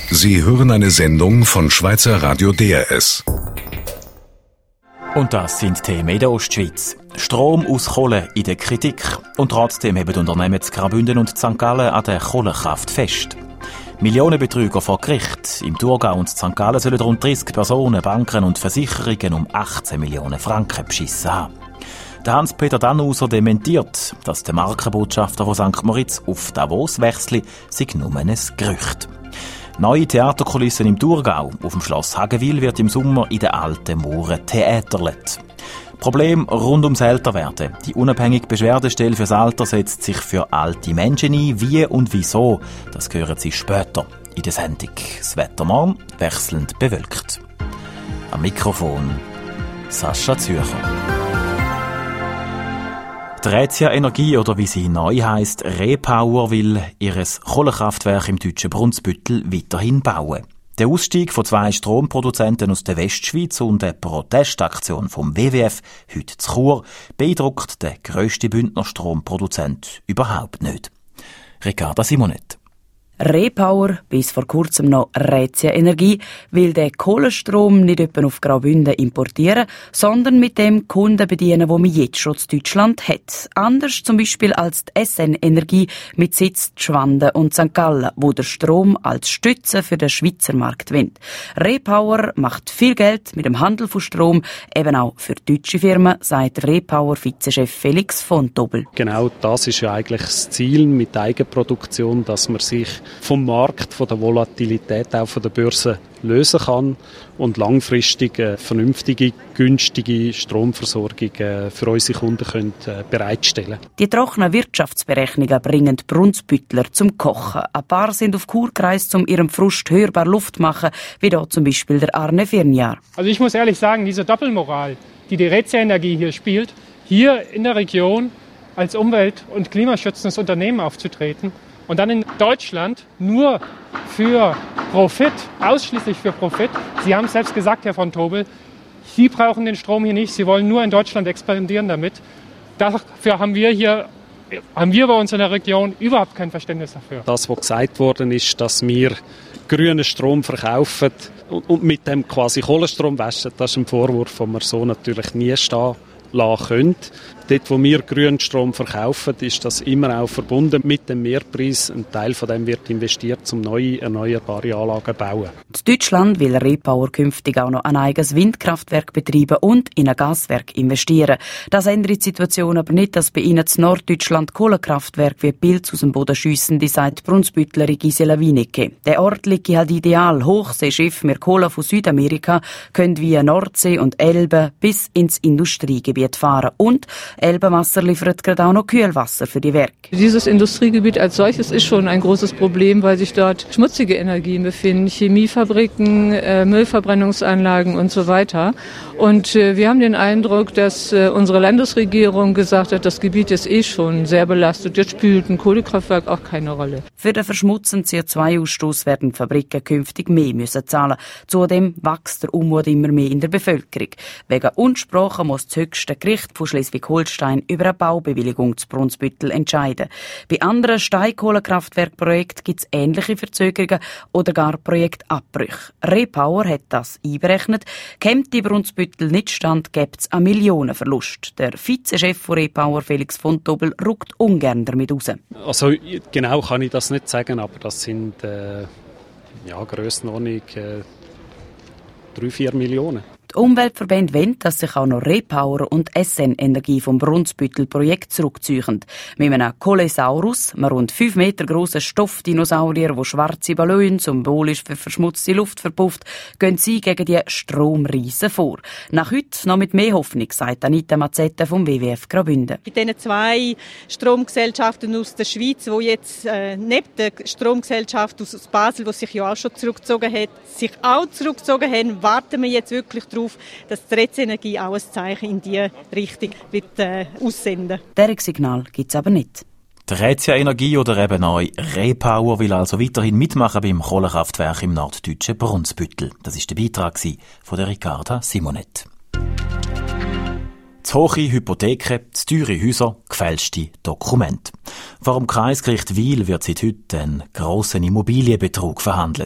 Sie hören eine Sendung von Schweizer Radio DRS. Und das sind Themen in der Ostschweiz. Strom aus Kohle in der Kritik. Und trotzdem haben Unternehmen zu Graubünden und St. Gallen an der Kohlekraft fest. Millionenbetrüger vor Gericht. Im Thurgau und St. Gallen sollen rund 30 Personen, Banken und Versicherungen um 18 Millionen Franken beschissen haben. Der Hans-Peter Dannhauser dementiert, dass der Markenbotschafter von St. Moritz auf Davos wechsle, sei nur ein Gerücht. Neue Theaterkulissen im Thurgau. Auf dem Schloss Hagewil wird im Sommer in den alten Mooren theaterlet. Problem rund ums Älterwerden. Die unabhängige Beschwerdestelle fürs Alter setzt sich für alte Menschen ein. Wie und wieso, das hören Sie später in der Sendung. Das Wetter morgen wechselnd bewölkt. Am Mikrofon Sascha Zürcher. Die Rhätia Energie, oder wie sie neu heisst, Repower, will ihres Kohlekraftwerk im deutschen Brunsbüttel weiterhin bauen. Der Ausstieg von 2 Stromproduzenten aus der Westschweiz und eine Protestaktion vom WWF heute zu Chur beeindruckt den grössten Bündner Stromproduzent überhaupt nicht. Ricarda Simonet. Repower, bis vor kurzem noch Rhätia Energie, will den Kohlenstrom nicht etwa auf Graubünden importieren, sondern mit dem Kunden bedienen, die man jetzt schon in Deutschland hat. Anders zum Beispiel als die SN Energie mit Sitz in Schwanden und St. Gallen, wo der Strom als Stütze für den Schweizer Markt winnt. Repower macht viel Geld mit dem Handel von Strom, eben auch für deutsche Firmen, sagt Repower-Vizechef Felix von Tobel. Genau das ist ja eigentlich das Ziel mit der Eigenproduktion, dass man sich vom Markt, von der Volatilität auch von der Börse lösen kann und langfristig eine vernünftige, günstige Stromversorgung für unsere Kunden bereitstellen können. Die trockenen Wirtschaftsberechnungen bringen die Brunsbüttler zum Kochen. Ein paar sind auf Kur gereist, um ihrem Frust hörbar Luft zu machen, wie da zum Beispiel der Arne Firnjahr. Also ich muss ehrlich sagen, diese Doppelmoral, die Rhätia Energie hier spielt, hier in der Region als umwelt- und klimaschützendes Unternehmen aufzutreten, und dann in Deutschland nur für Profit, ausschließlich für Profit. Sie haben es selbst gesagt, Herr von Tobel, Sie brauchen den Strom hier nicht, Sie wollen nur in Deutschland expandieren damit. Dafür haben wir bei uns in der Region überhaupt kein Verständnis dafür. Das, was gesagt worden ist, dass wir grünen Strom verkaufen und mit dem quasi Kohlenstrom waschen, das ist ein Vorwurf, den wir so natürlich nie stehen lassen können. Dort, wo wir grünen Strom verkaufen, ist das immer auch verbunden mit dem Mehrpreis. Ein Teil von dem wird investiert, um neue erneuerbare Anlagen zu bauen. In Deutschland will Repower künftig auch noch ein eigenes Windkraftwerk betreiben und in ein Gaswerk investieren. Das ändert die Situation aber nicht, dass bei ihnen in Norddeutschland Kohlekraftwerk wie Pilz aus dem Boden schiessen, die sagt Brunsbüttlerin Gisela Wienicke. Der Ort liegt halt ideal. Hochseeschiff mit Kohle von Südamerika können via Nordsee und Elbe bis ins Industriegebiet fahren. Und Elbewasser liefert gerade auch noch Kühlwasser für die Werke. Dieses Industriegebiet als solches ist schon ein großes Problem, weil sich dort schmutzige Energien befinden, Chemiefabriken, Müllverbrennungsanlagen und so weiter. Und wir haben den Eindruck, dass unsere Landesregierung gesagt hat, das Gebiet ist schon sehr belastet. Jetzt spielt ein Kohlekraftwerk auch keine Rolle. Für den verschmutzenden CO2-Ausstoß werden die Fabriken künftig mehr müssen zahlen. Zudem wächst der Unmut immer mehr in der Bevölkerung. Wegen Unsprachen muss das höchste Gericht von Schleswig-Holstein über eine Baubewilligung zu Brunsbüttel entscheiden. Bei anderen Steinkohlekraftwerkprojekten gibt es ähnliche Verzögerungen oder gar Projektabbrüche. Repower hat das einberechnet. Kommt die Brunsbüttel nicht stand, gibt es einen Millionenverlust. Der Vizechef von Repower, Felix von Tobel, rückt ungern damit raus. Also genau kann ich das nicht sagen, aber das sind Grössenordnung 3-4 Millionen. Die Umweltverbände wollen, dass sich auch noch Repower und SN Energie vom Brunsbüttel-Projekt zurückziehen. Mit einem Colesaurus, einem rund 5 Meter grossen Stoffdinosaurier, der schwarze Ballone symbolisch für verschmutzte Luft verpufft, gehen sie gegen die Stromriesen vor. Nach heute noch mit mehr Hoffnung, sagt Anita Mazzetta vom WWF Graubünden. Bei diesen 2 Stromgesellschaften aus der Schweiz, die jetzt neben der Stromgesellschaft aus Basel, die sich ja auch schon zurückgezogen hat, warten wir jetzt wirklich darauf, dass die Rhätia Energie auch ein Zeichen in diese Richtung wird, aussenden. Dieses Signal gibt es aber nicht. Die Rhätia Energie oder eben neu Repower will also weiterhin mitmachen beim Kohlekraftwerk im norddeutschen Brunsbüttel. Das war der Beitrag von der Ricarda Simonet. Zu hohe Hypotheken, zu teure Häuser, gefälschte Dokumente. Vor dem Kreisgericht Wil wird seit heute ein grosser Immobilienbetrug verhandelt.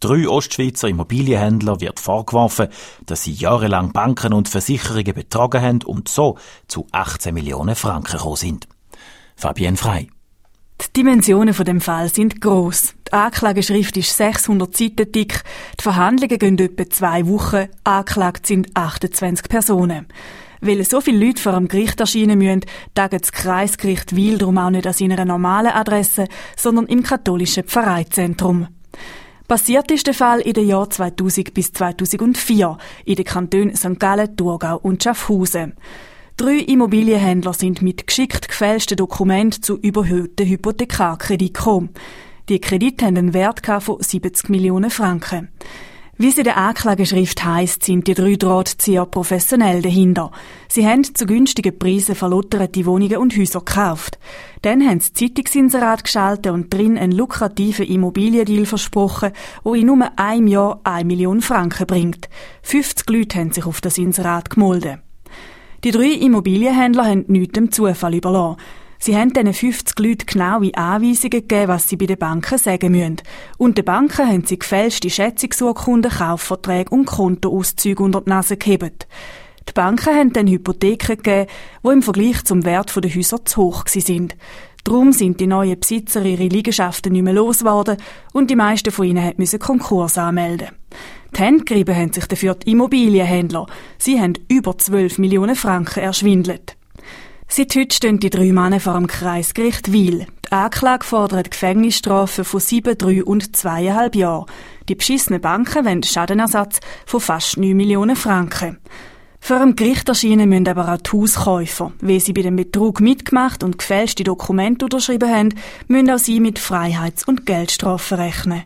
3 Ostschweizer Immobilienhändler wird vorgeworfen, dass sie jahrelang Banken und Versicherungen betrogen haben und so zu 18 Millionen Franken gekommen sind. Fabienne Frey. Die Dimensionen von dem Fall sind gross. Die Anklageschrift ist 600 Seiten dick. Die Verhandlungen gehen etwa 2 Wochen. Angeklagt sind 28 Personen. Weil so viele Leute vor dem Gericht erscheinen müssen, taget das Kreisgericht Wil darum auch nicht an seiner normalen Adresse, sondern im katholischen Pfarreizentrum. Passiert ist der Fall in den Jahren 2000 bis 2004 in den Kantonen St. Gallen, Thurgau und Schaffhausen. 3 Immobilienhändler sind mit geschickt gefälschten Dokumenten zu überhöhten Hypothekarkrediten gekommen. Die Kredite haben einen Wert von 70 Millionen Franken. Wie es in der Anklageschrift heisst, sind die 3 Drahtzieher professionell dahinter. Sie haben zu günstigen Preisen verlotterte Wohnungen und Häuser gekauft. Dann haben sie Zeitungsinserat geschaltet und drin einen lukrativen Immobiliendeal versprochen, der in nur einem Jahr 1 Million Franken bringt. 50 Leute haben sich auf das Inserat gemolden. Die 3 Immobilienhändler haben nichts dem Zufall überlassen. Sie haben diesen 50 Leuten genaue Anweisungen gegeben, was sie bei den Banken sagen müssen. Und den Banken haben sie gefälschte Schätzungsurkunden, Kaufverträge und Kontoauszüge unter die Nase gehebt. Die Banken haben dann Hypotheken gegeben, die im Vergleich zum Wert der Häuser zu hoch waren. Darum sind die neuen Besitzer ihre Liegenschaften nicht mehr losgeworden und die meisten von ihnen mussten Konkurs anmelden. Die Hände gerieben haben sich dafür die Immobilienhändler. Sie haben über 12 Millionen Franken erschwindelt. Seit heute stehen die 3 Männer vor dem Kreisgericht Wil. Die Anklage fordert Gefängnisstrafen von 7, 3 und 2,5 Jahren. Die beschissenen Banken wollen Schadenersatz von fast 9 Millionen Franken. Vor dem Gericht erscheinen müssen aber auch die Hauskäufer. Weil sie bei dem Betrug mitgemacht und gefälschte Dokumente unterschrieben haben, müssen auch sie mit Freiheits- und Geldstrafen rechnen.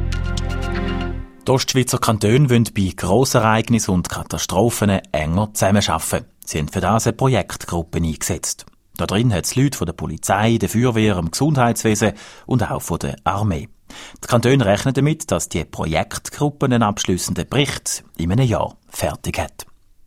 Die Ostschweizer Kantone wollen bei Grossereignissen und Katastrophen enger zusammenarbeiten. Sie haben für das eine Projektgruppe eingesetzt. Da drin hat es Leute von der Polizei, der Feuerwehr, dem Gesundheitswesen und auch von der Armee. Die Kantone rechnen damit, dass die Projektgruppe einen abschliessenden Bericht in einem Jahr fertig hat.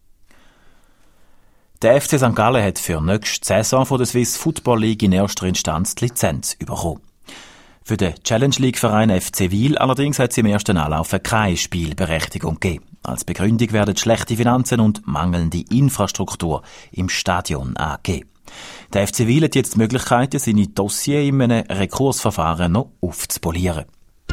Der FC St. Gallen hat für nächste Saison von der Swiss Football League in erster Instanz die Lizenz bekommen. Für den Challenge League-Verein FC Wil allerdings hat es im ersten Anlauf keine Spielberechtigung gegeben. Als Begründung werden schlechte Finanzen und mangelnde Infrastruktur im Stadion angegeben. Der FC Wil hat jetzt die Möglichkeit, seine Dossier in einem Rekursverfahren noch aufzupolieren.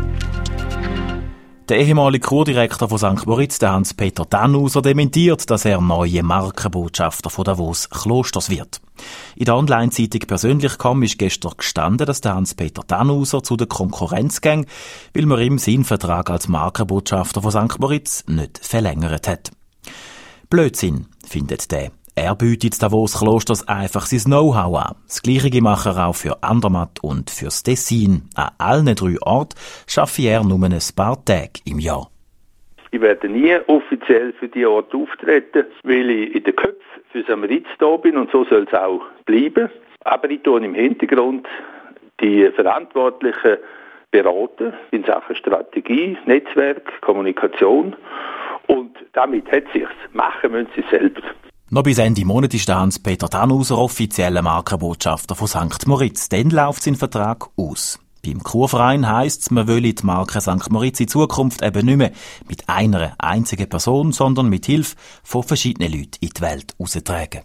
Der ehemalige Kurdirektor von St. Moritz, der Hans-Peter Dannhauser, dementiert, dass er neue Markenbotschafter von Davos Klosters wird. In der Online-Zeitung «Persönlich.com» ist gestern gestanden, dass der Hans-Peter Dannhauser zu der Konkurrenz ging, weil man ihm seinen Vertrag als Markenbotschafter von St. Moritz nicht verlängert hat. Blödsinn, findet der. Er bietet Davos Klosters einfach sein Know-how an. Das Gleiche macht er auch für Andermatt und fürs Tessin. An allen 3 Orten schaffe er nur ein paar Tage im Jahr. Ich werde nie offiziell für die Orte auftreten, weil ich in den Köpfen für St. Moritz da bin und so soll es auch bleiben. Aber ich tue im Hintergrund die Verantwortlichen beraten in Sachen Strategie, Netzwerk, Kommunikation und damit hat es sich's. Machen müssen sie selber. Noch bis Ende Monat ist der Hans-Peter Dannhauser offizieller Markenbotschafter von St. Moritz. Dann läuft sein Vertrag aus. Beim Kurverein heisst es, man will die Marke St. Moritz in Zukunft eben nicht mehr mit einer einzigen Person, sondern mit Hilfe von verschiedenen Leuten in die Welt heraustragen.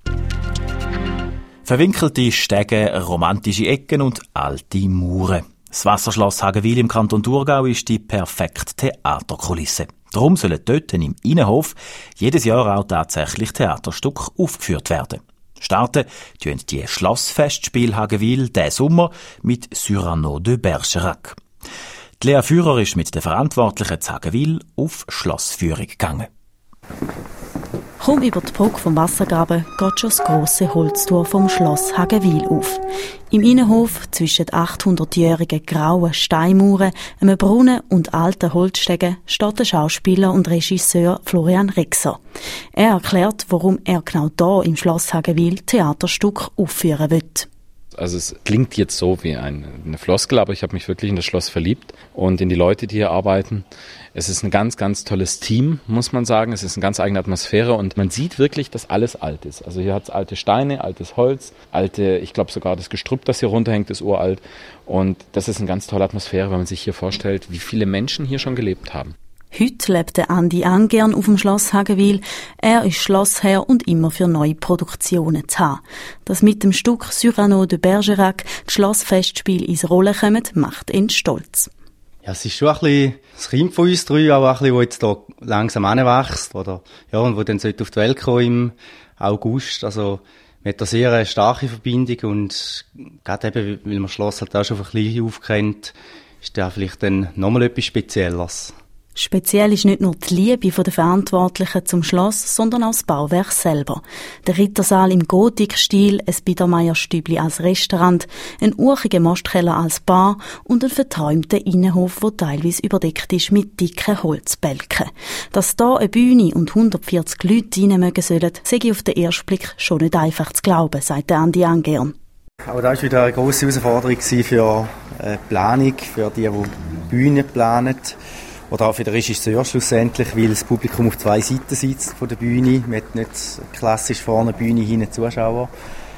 Verwinkelte Stege, romantische Ecken und alte Mauern. Das Wasserschloss Hagewil im Kanton Thurgau ist die perfekte Theaterkulisse. Darum sollen dort im Innenhof jedes Jahr auch tatsächlich Theaterstücke aufgeführt werden. Starten tun die Schlossfestspiele Hagewil diesen Sommer mit Cyrano de Bergerac. Die Lea Führer ist mit den Verantwortlichen zu Hagewil auf Schlossführung gegangen. Kaum über die Brücke vom Wassergraben geht schon das grosse Holztor vom Schloss Hagewil auf. Im Innenhof, zwischen 800-jährigen grauen Steinmauern, einem Brunnen und alten Holzstegen, steht der Schauspieler und Regisseur Florian Rexer. Er erklärt, warum er genau hier im Schloss Hagewil Theaterstück aufführen will. Also es klingt jetzt so wie eine Floskel, aber ich habe mich wirklich in das Schloss verliebt und in die Leute, die hier arbeiten. Es ist ein ganz, ganz tolles Team, muss man sagen. Es ist eine ganz eigene Atmosphäre und man sieht wirklich, dass alles alt ist. Also hier hat es alte Steine, altes Holz, ich glaube sogar das Gestrüpp, das hier runterhängt, ist uralt. Und das ist eine ganz tolle Atmosphäre, wenn man sich hier vorstellt, wie viele Menschen hier schon gelebt haben. Heute lebt Andi Angern auf dem Schloss Hagewil. Er ist Schlossherr und immer für neue Produktionen zu haben. Dass mit dem Stück Cyrano de Bergerac die Schlossfestspiele ins Rollen kommen, macht ihn stolz. Ja, es ist schon ein bisschen das Kind von uns drei, aber auch ein bisschen, das jetzt da langsam heranwächst. Oder, ja, und wo dann auf die Welt kommen im August. Also, man hat da sehr eine starke Verbindung und gerade eben, weil man das Schloss halt auch schon ein bisschen aufkennt, ist da vielleicht dann nochmal etwas Spezielles. Speziell ist nicht nur die Liebe der Verantwortlichen zum Schloss, sondern auch das Bauwerk selber. Der Rittersaal im Gotikstil, ein Biedermeierstübli als Restaurant, ein urchiger Mostkeller als Bar und ein verträumter Innenhof, der teilweise überdeckt ist mit dicken Holzbälken. Dass da eine Bühne und 140 Leute rein mögen sollen, sei auf den ersten Blick schon nicht einfach zu glauben, sagt Andi Angern. Aber das war wieder eine grosse Herausforderung für die Planung, für die Bühne planen. Oder auch für den Regisseur schlussendlich, weil das Publikum auf zwei Seiten sitzt von der Bühne. Man hat nicht klassisch vorne Bühne, hinten Zuschauer.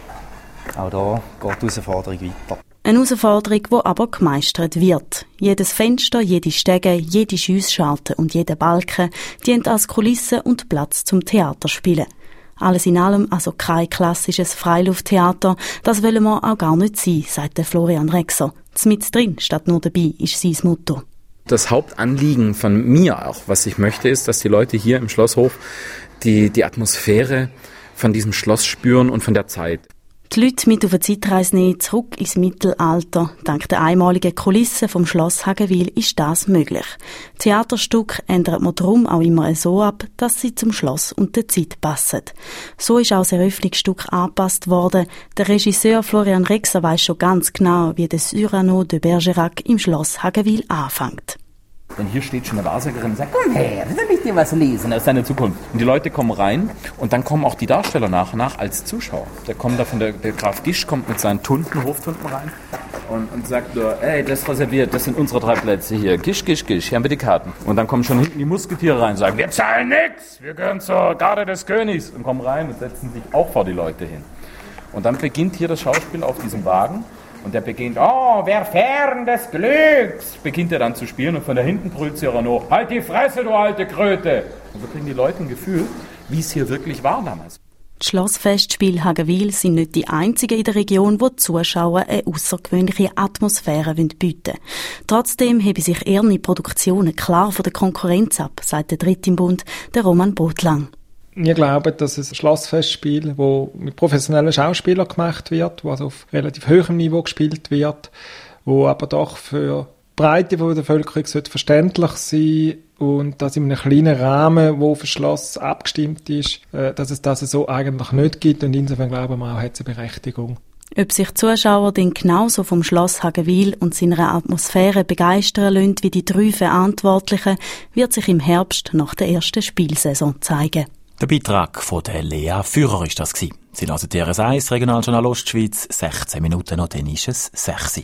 Auch da geht die Herausforderung weiter. Eine Herausforderung, die aber gemeistert wird. Jedes Fenster, jede Stege, jede Schiessscharte und jeder Balken dient als Kulisse und Platz zum Theaterspielen. Alles in allem also kein klassisches Freilufttheater. Das wollen wir auch gar nicht sein, sagt Florian Rexer. Mit drin statt nur dabei ist sein Motto. Das Hauptanliegen von mir auch, was ich möchte, ist, dass die Leute hier im Schlosshof die Atmosphäre von diesem Schloss spüren und von der Zeit. Die Leute mit auf eine Zeitreise nehmen, zurück ins Mittelalter. Dank der einmaligen Kulisse vom Schloss Hagewil ist das möglich. Theaterstücke ändert man darum auch immer so ab, dass sie zum Schloss und der Zeit passen. So ist auch das Eröffnungsstück angepasst worden. Der Regisseur Florian Rexer weiss schon ganz genau, wie der Cyrano de Bergerac im Schloss Hagewil anfängt. Denn hier steht schon eine Wahrsagerin und sagt, komm her, will ich dir was lesen aus deiner Zukunft. Und die Leute kommen rein und dann kommen auch die Darsteller nach und nach als Zuschauer. Der Graf Gisch kommt mit seinen Hoftunten rein und sagt nur, ey, das ist reserviert, das sind unsere 3 Plätze hier. Gisch, hier haben wir die Karten. Und dann kommen schon hinten die Musketiere rein und sagen, wir zahlen nix, wir gehören zur Garde des Königs. Und kommen rein und setzen sich auch vor die Leute hin. Und dann beginnt hier das Schauspiel auf diesem Wagen. Und der beginnt, oh, wer fern des Glücks, beginnt er dann zu spielen und von da hinten brüllt Cyrano, halt die Fresse, du alte Kröte. Und so kriegen die Leute ein Gefühl, wie es hier wirklich war damals. Die Schlossfestspiele Hagewil sind nicht die einzigen in der Region, wo die Zuschauer eine außergewöhnliche Atmosphäre bieten wollen. Trotzdem heben sich ihre Produktionen klar von der Konkurrenz ab, sagt der Dritte im Bund, der Roman Botlang. Wir glauben, dass es ein Schlossfestspiel, das mit professionellen Schauspielern gemacht wird, das also auf relativ hohem Niveau gespielt wird, wo aber doch für die Breite der Bevölkerung verständlich sein und dass in einem kleinen Rahmen, wo auf ein Schloss abgestimmt ist, dass es das so eigentlich nicht gibt und insofern glauben wir auch, hat es eine Berechtigung. Ob sich die Zuschauer denn genauso vom Schloss Hagewil und seiner Atmosphäre begeistern lassen wie die 3 Verantwortlichen, wird sich im Herbst nach der ersten Spielsaison zeigen. Der Beitrag von der Lea Führer ist das gewesen. Sie hören DRS1, Regionaljournal Ostschweiz, 16 Minuten noch, dann ist es 6.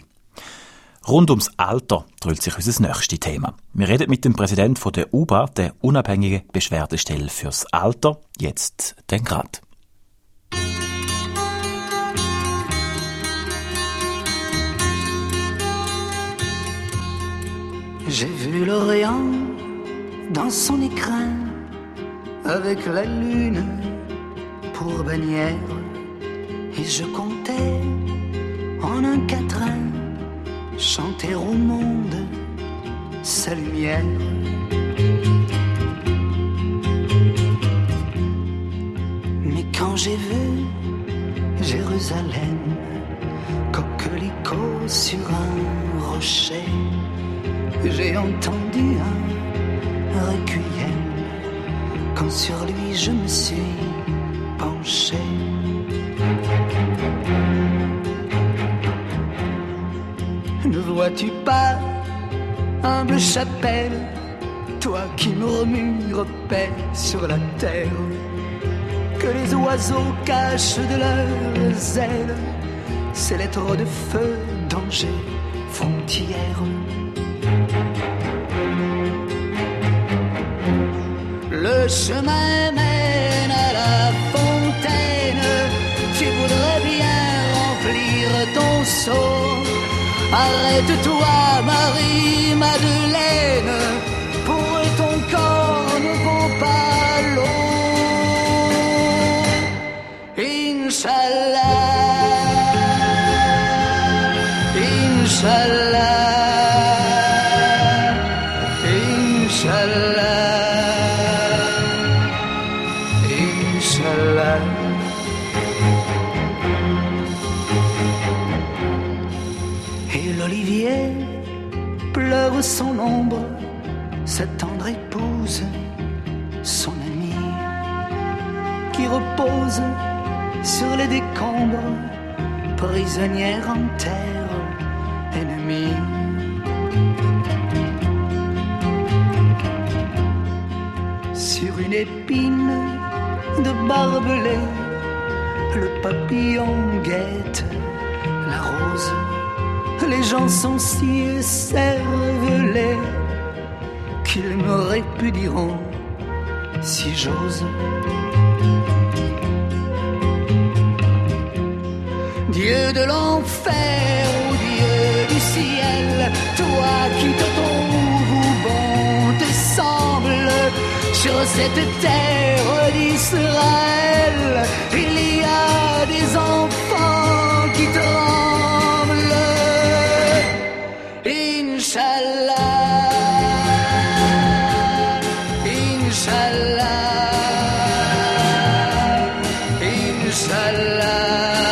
Rund ums Alter dreht sich unser nächstes Thema. Wir reden mit dem Präsidenten von der UBA, der unabhängigen Beschwerdestelle fürs Alter, jetzt den Grad. J'ai vu l'Orient dans son écrin avec la lune pour bannière et je comptais en un quatrain chanter au monde sa lumière. Mais quand j'ai vu Jérusalem, coquelicot sur un rocher, j'ai entendu un requiem quand sur lui je me suis penché. Ne vois-tu pas, humble chapelle, toi qui murmures paix sur la terre, que les oiseaux cachent de leurs ailes ces lettres de feu, danger, frontière. Le chemin mène à la fontaine, tu voudrais bien remplir ton seau. Arrête-toi, Marie-Madeleine, pour ton corps ne vaut pas l'eau. Inch'Allah, Inch'Allah, Inch'Allah, Inch'Allah. Et l'olivier pleure son ombre, sa tendre épouse, son amie, qui repose sur les décombres, prisonnière en terre, ennemie. Sur une épine de barbelé, le papillon guette la rose. Les gens sont si écervelés qu'ils me répudieront si j'ose. Dieu de l'enfer, ô Dieu du ciel, toi qui te trouves bon te semble, sur cette terre d'Israël, il y a des enfants qui tremblent. Inch'Allah, Inch'Allah, Inch'Allah.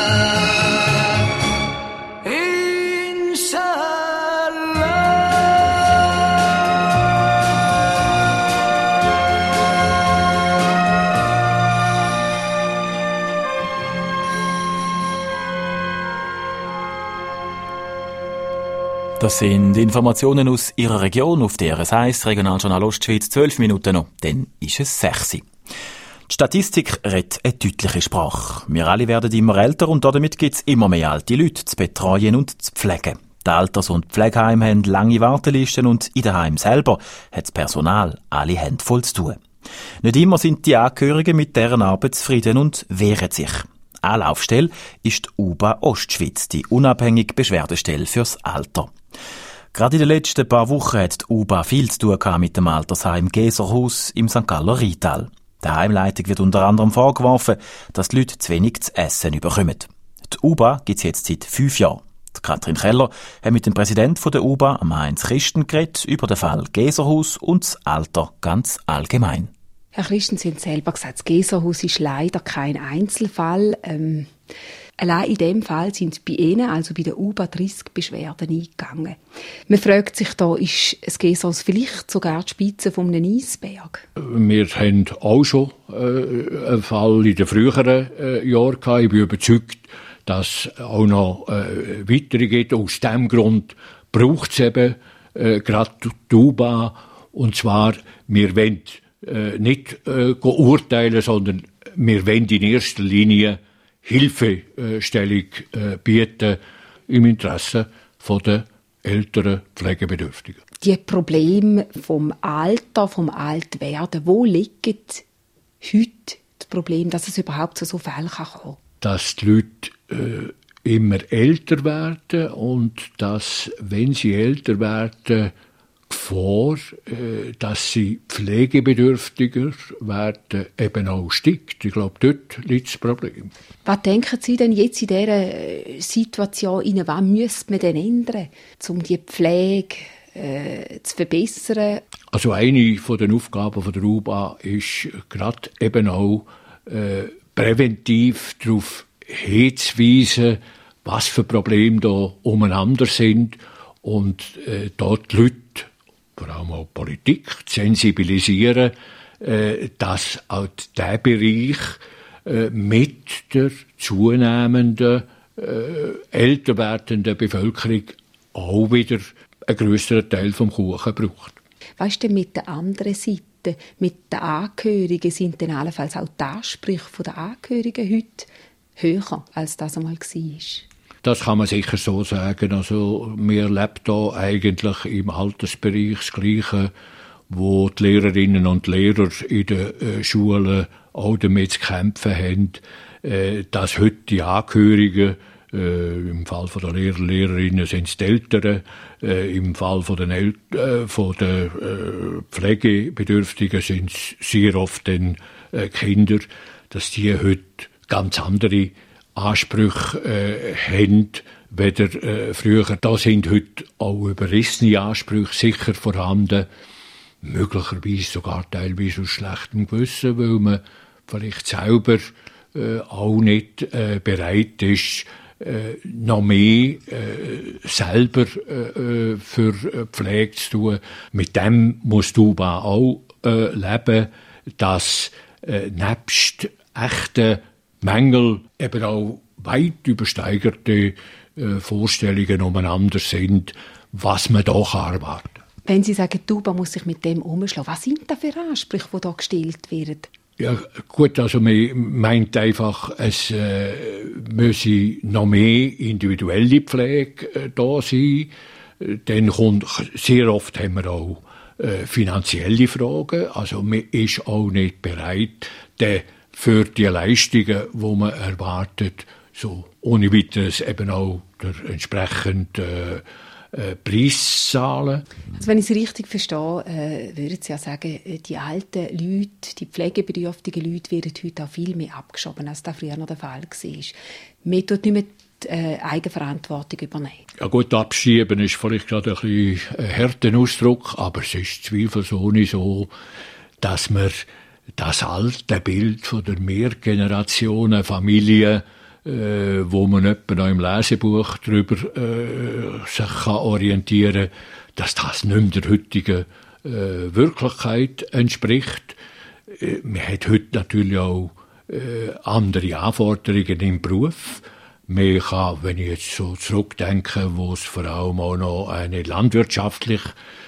Das sind Informationen aus Ihrer Region auf DRS 1, Regionaljournal Ostschweiz, 12 Minuten noch, dann ist es 6 Uhr. Die Statistik redet eine deutliche Sprache. Wir alle werden immer älter und damit gibt es immer mehr alte Leute zu betreuen und zu pflegen. Die Alters- und Pflegeheime haben lange Wartelisten und in den Heimen selber hat das Personal alle Hände voll zu tun. Nicht immer sind die Angehörigen mit deren Arbeit zufrieden und wehren sich. Anlaufstelle ist die UBA Ostschweiz, die unabhängige Beschwerdestelle fürs Alter. Gerade in den letzten paar Wochen hat die UBA viel zu tun mit dem Altersheim Geserhaus im St. Galler Rheintal. Der Heimleitung wird unter anderem vorgeworfen, dass die Leute zu wenig zu essen bekommen. Die UBA gibt es jetzt seit 5 Jahren. Die Katrin Keller hat mit dem Präsidenten der UBA, Heinz Christen, geredet über den Fall Geserhaus und das Alter ganz allgemein. Herr Christen, Sie haben selber gesagt, das Geserhaus ist leider kein Einzelfall. Allein in dem Fall sind bei Ihnen, also bei der UBA, 30 Beschwerden eingegangen. Man fragt sich da, ist das Geserhaus vielleicht sogar die Spitze von einem Eisberg? Wir haben auch schon einen Fall in den früheren Jahren gehabt. Ich bin überzeugt, dass es auch noch weitere gibt. Aus diesem Grund braucht es eben gerade die UBA. Und zwar, wir wollen nicht urteilen, sondern wir wollen in erster Linie Hilfestellung bieten im Interesse der älteren Pflegebedürftigen. Die Probleme vom Alter, vom Altwerden, wo liegt heute das Problem, dass es überhaupt zu so Fällen kommen kann? Dass die Leute immer älter werden und dass, wenn sie älter werden, Gefahr, dass sie pflegebedürftiger werden, eben auch steigt. Ich glaube, dort liegt das Problem. Was denken Sie denn jetzt in dieser Situation, was müsste man denn ändern, um die Pflege zu verbessern? Also eine von den Aufgaben der UBA ist gerade eben auch präventiv darauf hinzuweisen, was für Probleme da umeinander sind und dort die Leute, vor allem auch die Politik, zu sensibilisieren, dass auch dieser Bereich mit der zunehmenden, älter werdenden Bevölkerung auch wieder einen grösseren Teil vom Kuchen braucht. Was ist denn mit der anderen Seite, mit den Angehörigen? Sind denn allenfalls auch die Ansprüche der Angehörigen heute höher, als das einmal war? Das kann man sicher so sagen. Also, wir leben da eigentlich im Altersbereich das Gleiche, wo die Lehrerinnen und Lehrer in den Schulen auch damit zu kämpfen haben, dass heute die Angehörigen, im Fall der Lehrer, Lehrerinnen sind es die Eltern, im Fall von den Pflegebedürftigen sind es sehr oft dann Kinder, dass die heute ganz andere Ansprüche haben, weder früher. Da sind heute auch überrissene Ansprüche sicher vorhanden, möglicherweise sogar teilweise aus schlechtem Gewissen, weil man vielleicht selber auch nicht bereit ist, noch mehr selber für Pflege zu tun. Mit dem muss die UBA auch leben, dass nebst echten Mängel eben auch weit übersteigerte Vorstellungen umeinander sind, was man da erwarten kann. Wenn Sie sagen, die UBA muss sich mit dem umschlagen, was sind da für Ansprüche, die da gestellt werden? Ja, gut, also man meint einfach, es müsse noch mehr individuelle Pflege da sein. Dann kommt, sehr oft haben wir auch finanzielle Fragen. Also man ist auch nicht bereit, für die Leistungen, die man erwartet, so ohne weiteres eben auch der entsprechende Preis zahlen. Also wenn ich es richtig verstehe, würden Sie ja sagen, die alten Leute, die pflegebedürftigen Leute werden heute auch viel mehr abgeschoben, als das früher noch der Fall war. Man tut nicht mehr die Eigenverantwortung übernehmen. Ja gut, abschieben ist vielleicht gerade ein bisschen ein harter Ausdruck, aber es ist zweifelsohne so, dass man das alte Bild von der Mehrgenerationenfamilie, wo man etwa noch im Lesebuch darüber sich kann orientieren kann, dass das nicht mehr der heutigen Wirklichkeit entspricht. Man hat heute natürlich auch andere Anforderungen im Beruf. Man kann, wenn ich jetzt so zurückdenke, wo es vor allem auch noch eine landwirtschaftlich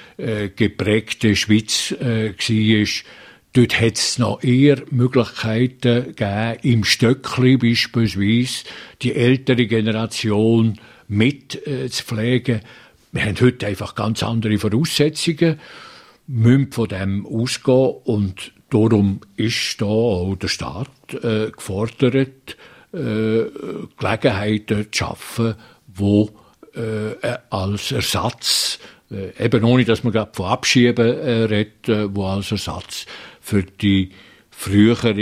geprägte Schweiz war, dort hat es noch eher Möglichkeiten gegeben, im Stöckli beispielsweise die ältere Generation mit zu pflegen. Wir haben heute einfach ganz andere Voraussetzungen, müssen von dem ausgehen und darum ist da auch der Staat gefordert, Gelegenheiten zu schaffen, die als Ersatz, eben ohne dass man gerade von Abschieben redet, wo als Ersatz für die frühere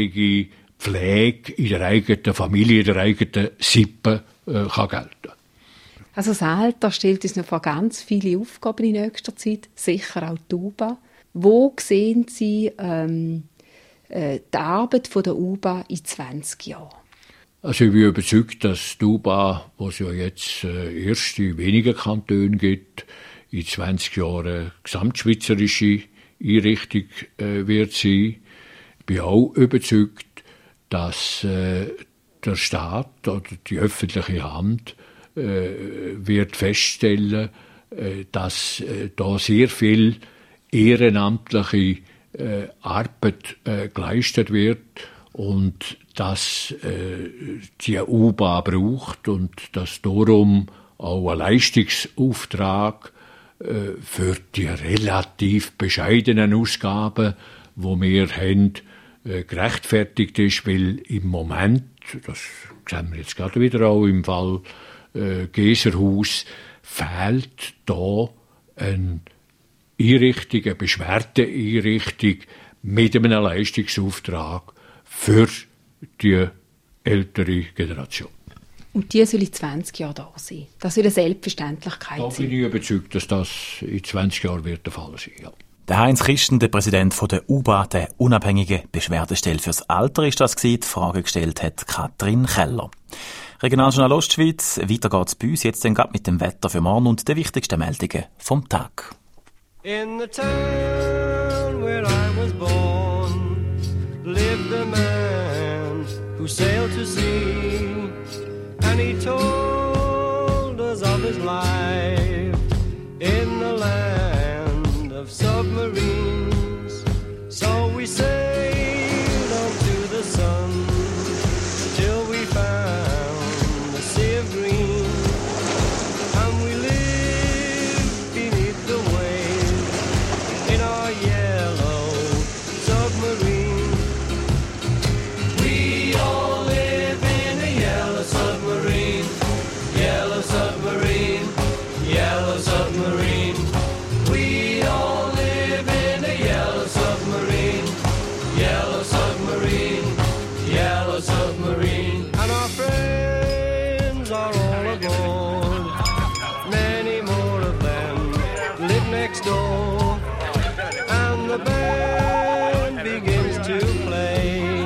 Pflege in der eigenen Familie, in der eigenen Sippe kann gelten. Also das Alter stellt uns noch vor ganz viele Aufgaben in nächster Zeit, sicher auch die UBA. Wo sehen Sie die Arbeit der UBA in 20 Jahren? Also ich bin überzeugt, dass die UBA, wo es ja jetzt erst in wenigen Kantonen gibt, in 20 Jahren gesamtschweizerische Einrichtung wird sein. Ich bin auch überzeugt, dass der Staat oder die öffentliche Hand wird feststellen, dass da sehr viel ehrenamtliche Arbeit geleistet wird und dass die UBA braucht und dass darum auch ein Leistungsauftrag für die relativ bescheidenen Ausgaben, die wir haben, gerechtfertigt ist, weil im Moment, das sehen wir jetzt gerade wieder auch im Fall Geserhaus, fehlt da eine Einrichtung, eine Beschwerdeeinrichtung mit einem Leistungsauftrag für die ältere Generation. Und die soll in 20 Jahren da sein. Das soll eine Selbstverständlichkeit sein. Da bin ich überzeugt, dass das in 20 Jahren wird der Fall sein, ja. Der Heinz Christen, der Präsident der UBA, der unabhängigen Beschwerdestelle fürs Alter, ist das gewesen. Die Frage gestellt hat Katrin Keller. Regionaljournal Ostschweiz, weiter geht's bei uns jetzt dann gerade mit dem Wetter für morgen und den wichtigsten Meldungen vom Tag. In the town where I was born lived a man who sailed to sea, and he told us of his life in the land of submarines. So we sailed on to the sun till we found the sea of green. go, and the band begins to play.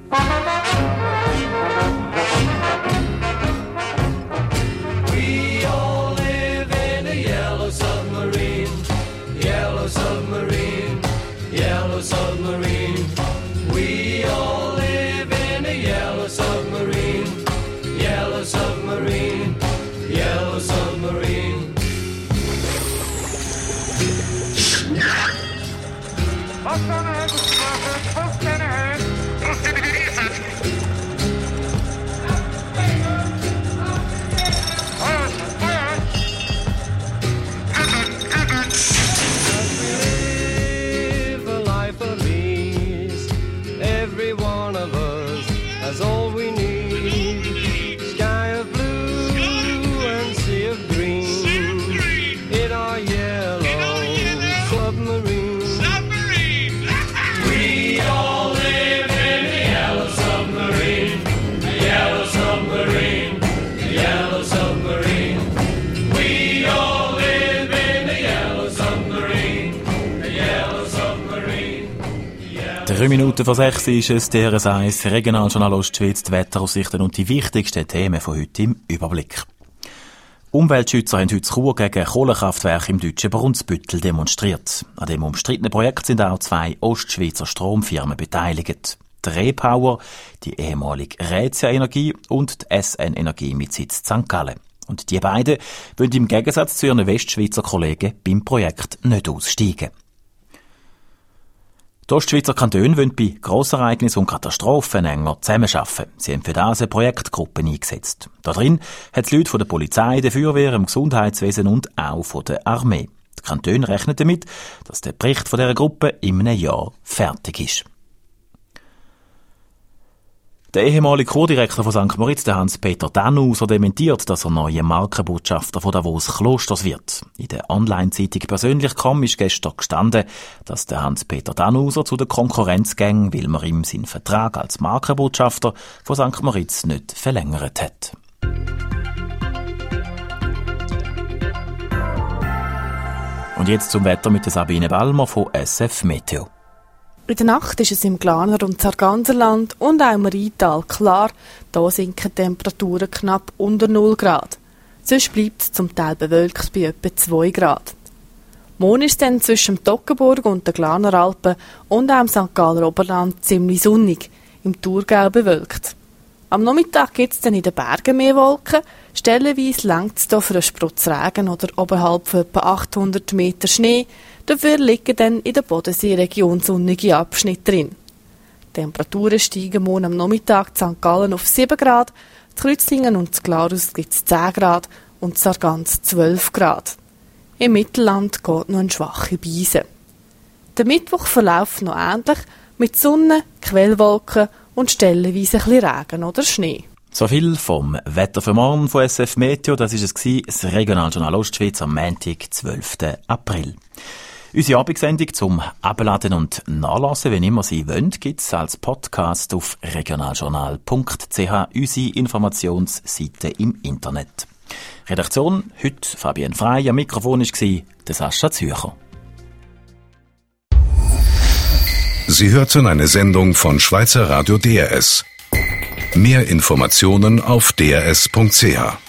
We all live in a yellow submarine, yellow submarine, yellow submarine. We all live in a yellow submarine, yellow submarine, yellow submarine. Live a life of ease. Every one of us has all we need. Sky of blue and sea of green in our yellow submarine. We all live in a yellow submarine, a yellow submarine, a yellow submarine. We all live in a yellow submarine, a yellow submarine. 3 Minuten vor 6 ist es, DRS1, Regionaljournal Ostschweiz, die Wetteraussichten und die wichtigsten Themen von heute im Überblick. Umweltschützer haben heute in Chur gegen Kohlekraftwerke im deutschen Brunsbüttel demonstriert. An dem umstrittenen Projekt sind auch 2 Ostschweizer Stromfirmen beteiligt. Die Repower, die ehemalige Rätia Energie und die SN Energie mit Sitz in St. Gallen. Und die beiden wollen im Gegensatz zu ihren Westschweizer Kollegen beim Projekt nicht aussteigen. Die Ostschweizer Kantone wollen bei Grossereignissen und Katastrophen enger zusammenarbeiten. Sie haben für das eine Projektgruppe eingesetzt. Da drin hat es Leute von der Polizei, der Feuerwehr, dem Gesundheitswesen und auch von der Armee. Die Kantone rechnen damit, dass der Bericht von dieser Gruppe in einem Jahr fertig ist. Der ehemalige Kurdirektor von St. Moritz, der Hans-Peter Dannhauser, dementiert, dass er neuer Markenbotschafter von Davos Klosters wird. In der Online-Zeitung «Persönlich.com» ist gestern gestanden, dass der Hans-Peter Dannhauser zu der Konkurrenz ging, weil man ihm seinen Vertrag als Markenbotschafter von St. Moritz nicht verlängert hat. Und jetzt zum Wetter mit der Sabine Ballmer von SF Meteo. In der Nacht ist es im Glarner und Sarganserland und auch im Rheintal klar. Hier sinken die Temperaturen knapp unter 0 Grad. Sonst bleibt es zum Teil bewölkt bei etwa 2 Grad. Morgen ist es dann zwischen dem Toggenburg und den Glarner Alpen und auch im St. Galler Oberland ziemlich sonnig, im Thurgau bewölkt. Am Nachmittag gibt es dann in den Bergen mehr Wolken. Stellenweise reicht es hier für einen Sprutz Regen oder oberhalb von etwa 800 Meter Schnee. Dafür liegen dann in der Bodenseeregion sonnige Abschnitte drin. Die Temperaturen steigen morgen am Nachmittag in St. Gallen auf 7 Grad, in Kreuzlingen und in Glarus gibt es 10 Grad und in Sargans 12 Grad. Im Mittelland geht noch eine schwache Brise. Der Mittwoch verläuft noch ähnlich, mit Sonne, Quellwolken und stellenweise ein bisschen Regen oder Schnee. So viel vom Wetter für morgen von SF Meteo. Das war es, das Regionaljournal Ostschweiz am Montag, 12. April. Unsere Abendsendung zum Abladen und Nachlassen, wenn immer Sie wollen, gibt es als Podcast auf regionaljournal.ch, unsere Informationsseite im Internet. Redaktion heute Fabienne Frey, am Mikrofon war der Sascha Zürcher. Sie hörten eine Sendung von Schweizer Radio DRS. Mehr Informationen auf drs.ch.